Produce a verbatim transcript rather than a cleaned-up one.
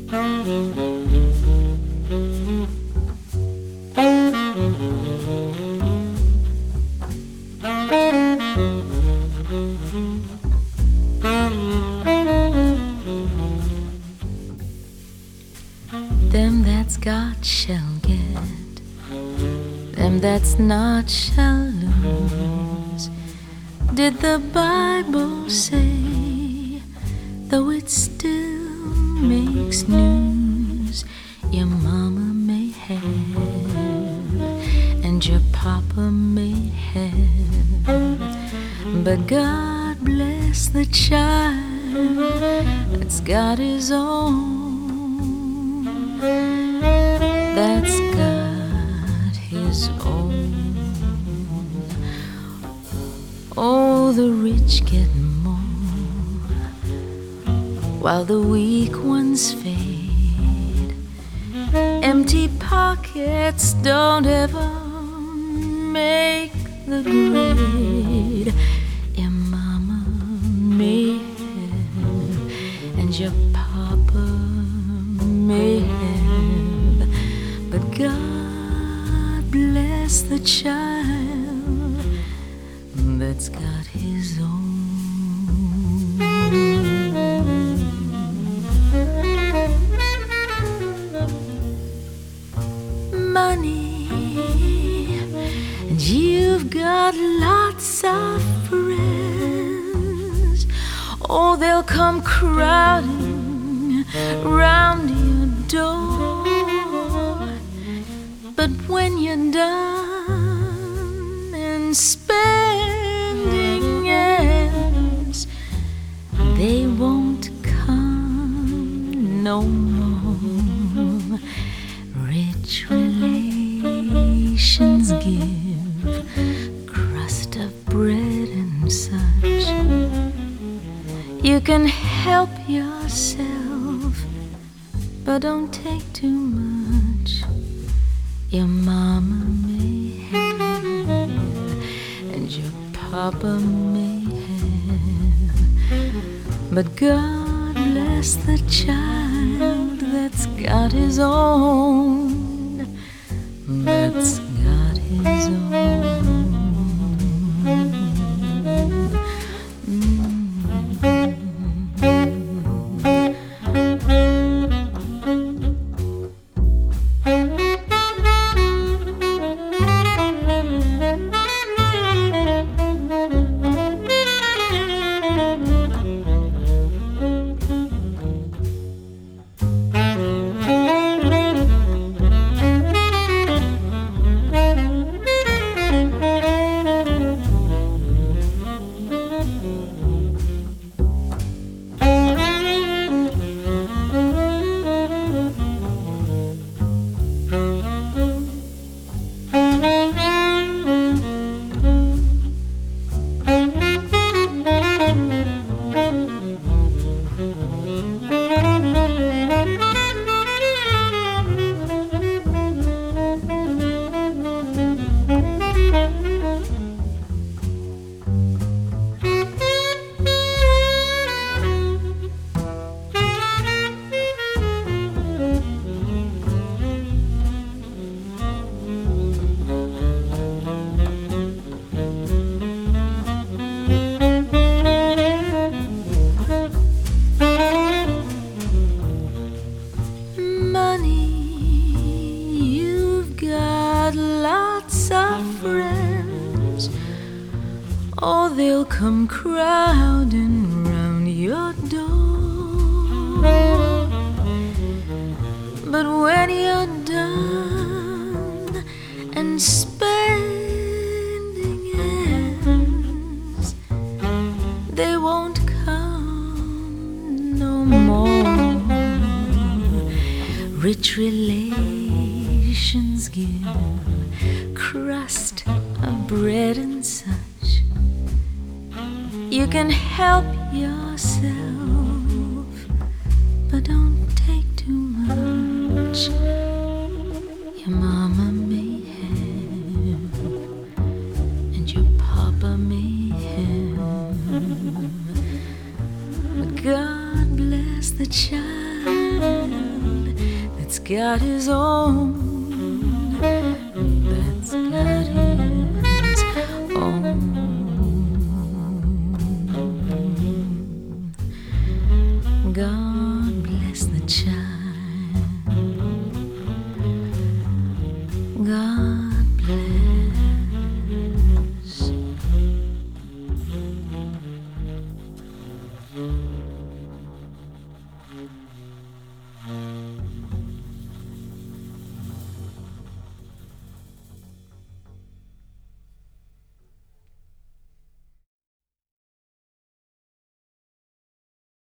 Them that's got shall get, them that's not shall lose. Did the Bible say, though it still makes news? Your mama may have, and your papa may have, but God bless the child that's got his own, that's got his own. Oh, the rich get more, while the weak ones fade. Empty pockets don't ever make the grade. Your mama may have, and your papa may have, but God bless the child that's got his own. Money, and you've got lots of friends. Oh, they'll come crowding round your door, but when you're done and spending ends, they won't come no more. Rich relations give crust of bread and such. You can help yourself, but don't take too much. Your mama may have, and your papa may have, but God bless the child that's got his own, that's got his own. Oh, they'll come crowding round your door, but when you're done and spending ends, they won't come no more. Rich relations give crust of bread and such. You can help yourself, but don't take too much. Your mama may have, and your papa may have, but God bless the child got his own